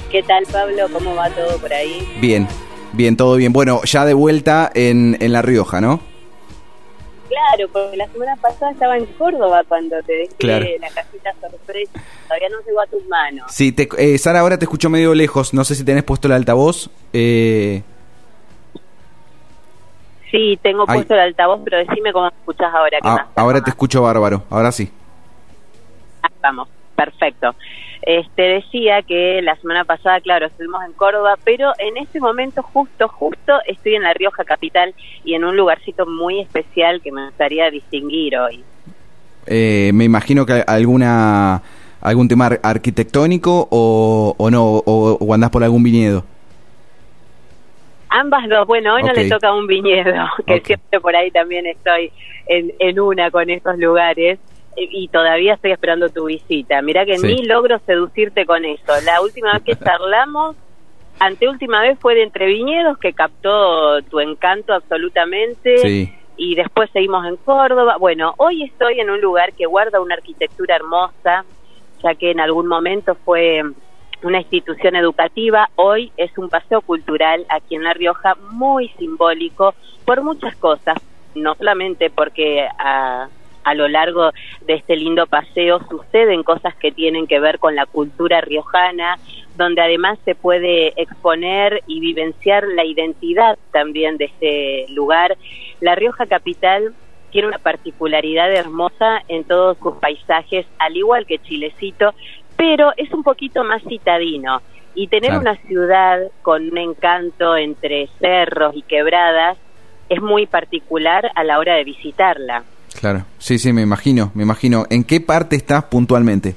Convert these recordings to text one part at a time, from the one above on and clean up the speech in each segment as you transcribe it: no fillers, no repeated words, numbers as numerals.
¿Qué tal, Pablo? ¿Cómo va todo por ahí? Bien, bien, todo bien. Bueno, ya de vuelta en La Rioja, ¿no? Claro, porque la semana pasada estaba en Córdoba cuando te dejé Claro. la cajita sorpresa. Todavía no llegó a tus manos. Sí, Sara, ahora te escucho medio lejos. No sé si tenés puesto el altavoz. Sí, tengo Ay. puesto el altavoz, pero decime cómo me escuchás ahora. ¿Qué más? Ahora te escucho bárbaro, ahora sí. Vamos, perfecto. Decía que la semana pasada, claro, estuvimos en Córdoba, pero en este momento justo estoy en La Rioja capital y en un lugarcito muy especial que me gustaría distinguir hoy. Me imagino que algún tema arquitectónico o no, o andás por algún viñedo. Ambas dos. Bueno, hoy no le toca un viñedo, que siempre por ahí también estoy en una con estos lugares. Y todavía estoy esperando tu visita. Mirá que ni logro seducirte con eso. La última vez que charlamos, anteúltima vez fue de Entre Viñedos, que captó tu encanto absolutamente. Sí. Y después seguimos en Córdoba. Bueno, hoy estoy en un lugar que guarda una arquitectura hermosa, ya que en algún momento fue una institución educativa. Hoy es un paseo cultural aquí en La Rioja, muy simbólico por muchas cosas. No solamente porque a lo largo de este lindo paseo suceden cosas que tienen que ver con la cultura riojana, donde además se puede exponer y vivenciar la identidad también de este lugar. La Rioja capital tiene una particularidad hermosa en todos sus paisajes, al igual que Chilecito, pero es un poquito más citadino. Y tener una ciudad con un encanto entre cerros y quebradas es muy particular a la hora de visitarla. Claro, sí, me imagino. ¿En qué parte estás puntualmente?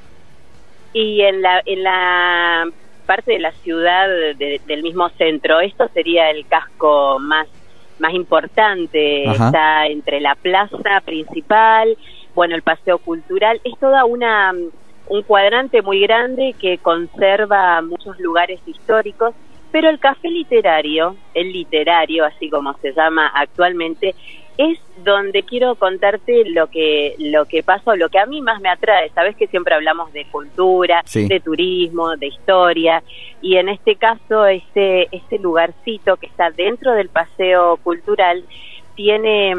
Y en la parte de la ciudad del mismo centro. Esto sería el casco más importante. Ajá. Está entre la plaza principal, bueno, el paseo cultural. Es toda un cuadrante muy grande que conserva muchos lugares históricos, pero el café literario, el literario, así como se llama actualmente, es donde quiero contarte lo que pasa, lo que a mí más me atrae. Sabes que siempre hablamos de cultura, de turismo, de historia, y en este caso este lugarcito que está dentro del paseo cultural tiene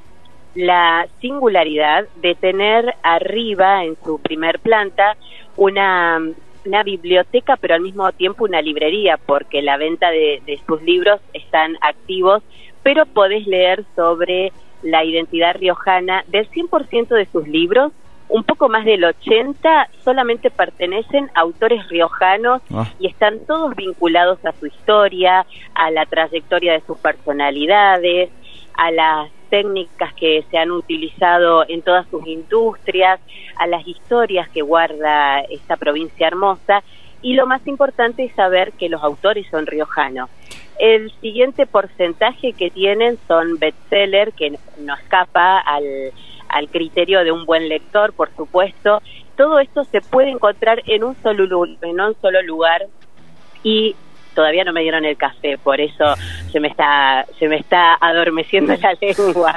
la singularidad de tener arriba, en su primer planta, una biblioteca, pero al mismo tiempo una librería, porque la venta de sus libros están activos, pero podés leer sobre la identidad riojana. Del 100% de sus libros, un poco más del 80% solamente pertenecen a autores riojanos y están todos vinculados a su historia, a la trayectoria de sus personalidades, a las técnicas que se han utilizado en todas sus industrias, a las historias que guarda esta provincia hermosa, y lo más importante es saber que los autores son riojanos. El siguiente porcentaje que tienen son bestsellers, que no escapa al criterio de un buen lector, por supuesto. Todo esto se puede encontrar en un solo lugar, y todavía no me dieron el café, por eso se me está adormeciendo la lengua.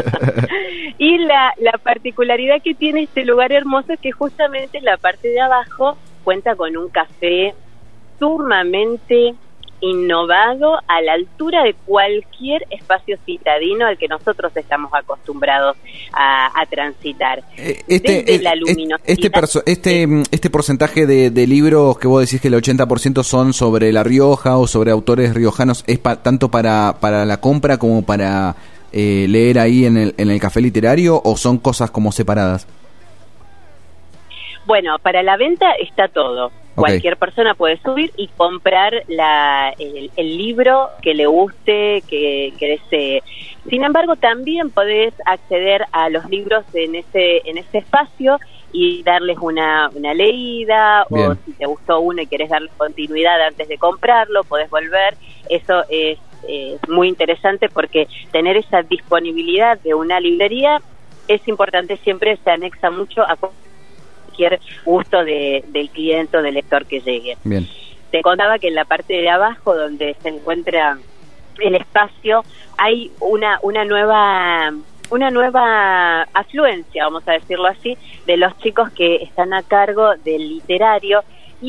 Y la particularidad que tiene este lugar hermoso es que justamente en la parte de abajo cuenta con un café sumamente innovado, a la altura de cualquier espacio citadino al que nosotros estamos acostumbrados a transitar. La luminosidad. Este porcentaje de libros que vos decís que el 80% son sobre La Rioja o sobre autores riojanos, ¿es tanto para la compra como para leer ahí en el café literario, o son cosas como separadas? Bueno, para la venta está todo. Cualquier persona puede subir y comprar el libro que le guste, que desee. Sin embargo, también podés acceder a los libros en ese espacio y darles una leída. Bien. O si te gustó uno y querés darle continuidad antes de comprarlo, podés volver. Eso es muy interesante, porque tener esa disponibilidad de una librería es importante. Siempre se anexa mucho a cualquier gusto del cliente o del lector que llegue. Bien. Te contaba que en la parte de abajo, donde se encuentra el espacio, hay una nueva afluencia, vamos a decirlo así, de los chicos que están a cargo del literario, y es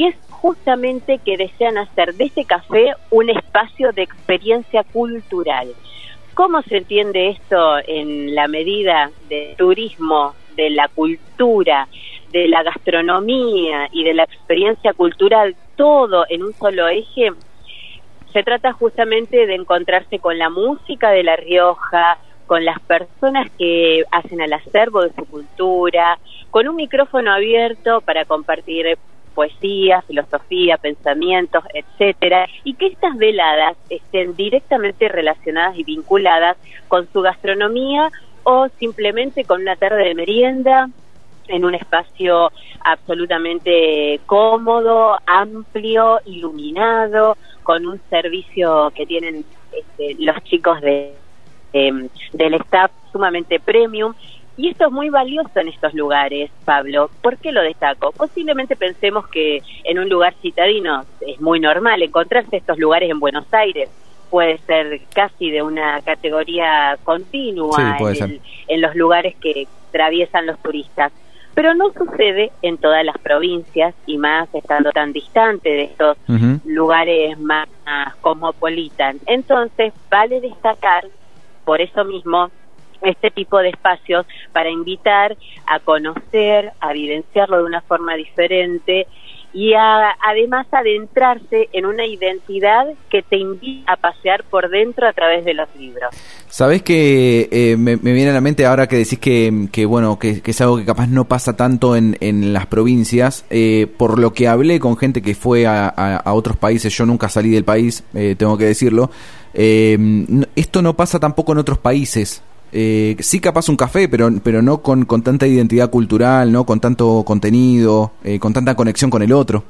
justamente que desean hacer de este café un espacio de experiencia cultural. ¿Cómo se entiende esto en la medida del turismo, de la cultura, de la gastronomía y de la experiencia cultural, todo en un solo eje? Se trata justamente de encontrarse con la música de La Rioja, con las personas que hacen al acervo de su cultura, con un micrófono abierto para compartir poesía, filosofía, pensamientos, etcétera, y que estas veladas estén directamente relacionadas y vinculadas con su gastronomía o simplemente con una tarde de merienda en un espacio absolutamente cómodo, amplio, iluminado, con un servicio que tienen los chicos del staff sumamente premium. Y esto es muy valioso en estos lugares, Pablo. ¿Por qué lo destaco? Posiblemente pensemos que en un lugar citadino es muy normal encontrarse estos lugares en Buenos Aires. Puede ser casi de una categoría continua en los lugares que atraviesan los turistas. Pero no sucede en todas las provincias, y más estando tan distante de estos lugares más cosmopolitan. Entonces, vale destacar, por eso mismo, este tipo de espacios para invitar a conocer, a vivenciarlo de una forma diferente y además adentrarse en una identidad que te invita a pasear por dentro a través de los libros. Sabés que me viene a la mente ahora que decís que bueno, que es algo que capaz no pasa tanto en las provincias, por lo que hablé con gente que fue a otros países. Yo nunca salí del país, tengo que decirlo. Esto no pasa tampoco en otros países. Sí, capaz un café, pero no con tanta identidad cultural, no con tanto contenido, con tanta conexión con el otro.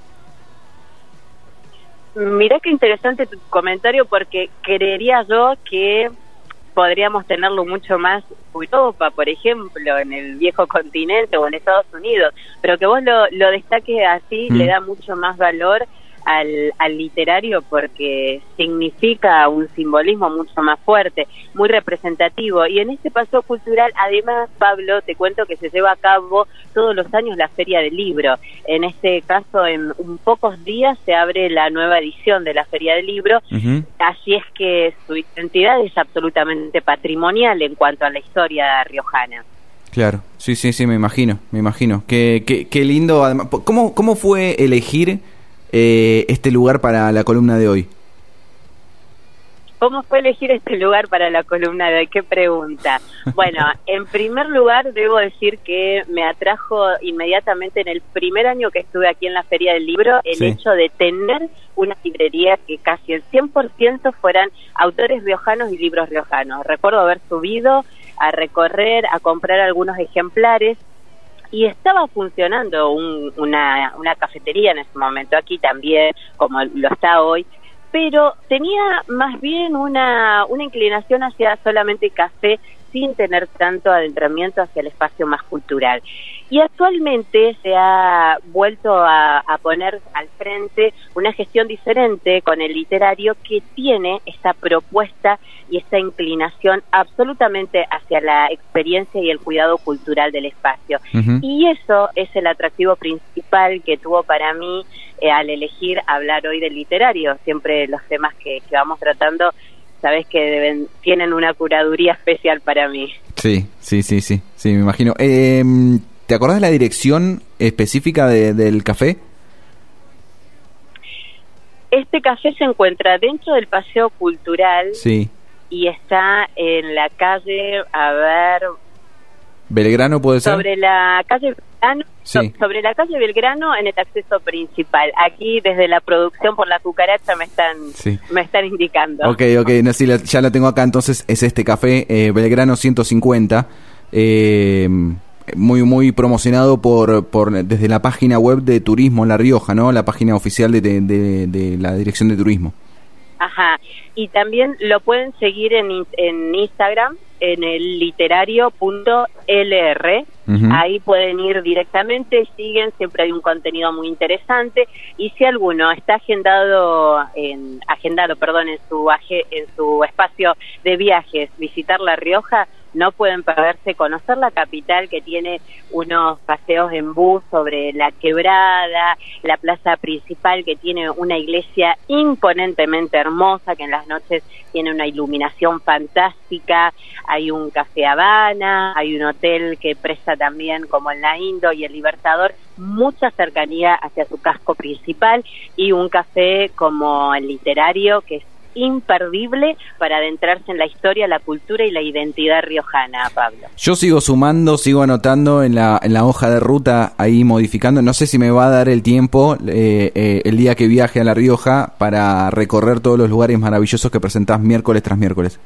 Mirá qué interesante tu comentario, porque creería yo que podríamos tenerlo mucho más en Europa, por ejemplo, en el viejo continente o en Estados Unidos, pero que vos lo destaques así le da mucho más valor al literario, porque significa un simbolismo mucho más fuerte, muy representativo. Y en este paseo cultural, además, Pablo, te cuento que se lleva a cabo todos los años la Feria del Libro. En este caso, en pocos días se abre la nueva edición de la Feria del Libro, así es que su identidad es absolutamente patrimonial en cuanto a la historia riojana. Claro, sí, me imagino. Qué lindo. Además, ¿cómo fue elegir este lugar para la columna de hoy? ¿Cómo fue elegir este lugar para la columna de hoy? ¿Qué pregunta? Bueno, en primer lugar debo decir que me atrajo inmediatamente en el primer año que estuve aquí en la Feria del Libro el hecho de tener una librería que casi el 100% fueran autores riojanos y libros riojanos. Recuerdo haber subido a recorrer, a comprar algunos ejemplares, y estaba funcionando una cafetería en ese momento, aquí también, como lo está hoy, pero tenía más bien una inclinación hacia solamente café, sin tener tanto adentramiento hacia el espacio más cultural. Y actualmente se ha vuelto a poner al frente una gestión diferente con el literario, que tiene esta propuesta y esta inclinación absolutamente hacia la experiencia y el cuidado cultural del espacio. Y eso es el atractivo principal que tuvo para mí al elegir hablar hoy del literario. Siempre los temas que vamos tratando, sabes que tienen una curaduría especial para mí. Sí, me imagino. ¿Te acordás de la dirección específica del café? Este café se encuentra dentro del Paseo Cultural. Sí. Y está en la calle, Belgrano, ¿puede ser? Sobre la calle Belgrano, sobre la calle Belgrano, en el acceso principal. Aquí desde la producción por la cucaracha me están indicando. Ok, no, sí, ya lo tengo acá. Entonces es este café, Belgrano 150, muy promocionado desde la página web de Turismo La Rioja, ¿no? La página oficial de la Dirección de Turismo. Ajá, y también lo pueden seguir en Instagram, en el literario.lr. Ahí pueden ir directamente, siguen, siempre hay un contenido muy interesante, y si alguno está agendado en su espacio de viajes visitar La Rioja, no pueden perderse conocer la capital, que tiene unos paseos en bus sobre la quebrada, la plaza principal, que tiene una iglesia imponentemente hermosa, que en las noches tiene una iluminación fantástica, hay un café Habana, hay un hotel que presta también como el La Indo y el Libertador, mucha cercanía hacia su casco principal, y un café como el Literario, que es imperdible para adentrarse en la historia, la cultura y la identidad riojana, Pablo. Yo sigo sumando, sigo anotando en la hoja de ruta, ahí modificando. No sé si me va a dar el tiempo el día que viaje a La Rioja para recorrer todos los lugares maravillosos que presentás miércoles tras miércoles.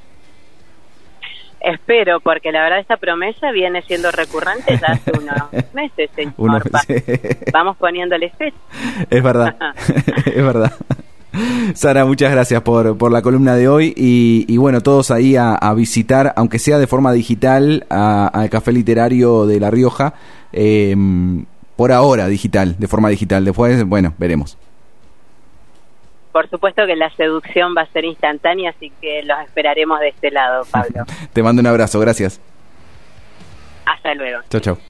Espero, porque la verdad esta promesa viene siendo recurrente ya hace unos meses, señor. Vamos poniéndole fecha. Es verdad, es verdad. Sara, muchas gracias por la columna de hoy y bueno, todos ahí a visitar, aunque sea de forma digital, al Café Literario de La Rioja, por ahora digital, de forma digital, después, bueno, veremos. Por supuesto que la seducción va a ser instantánea, así que los esperaremos de este lado, Pablo. Te mando un abrazo, gracias. Hasta luego. Chau, chau.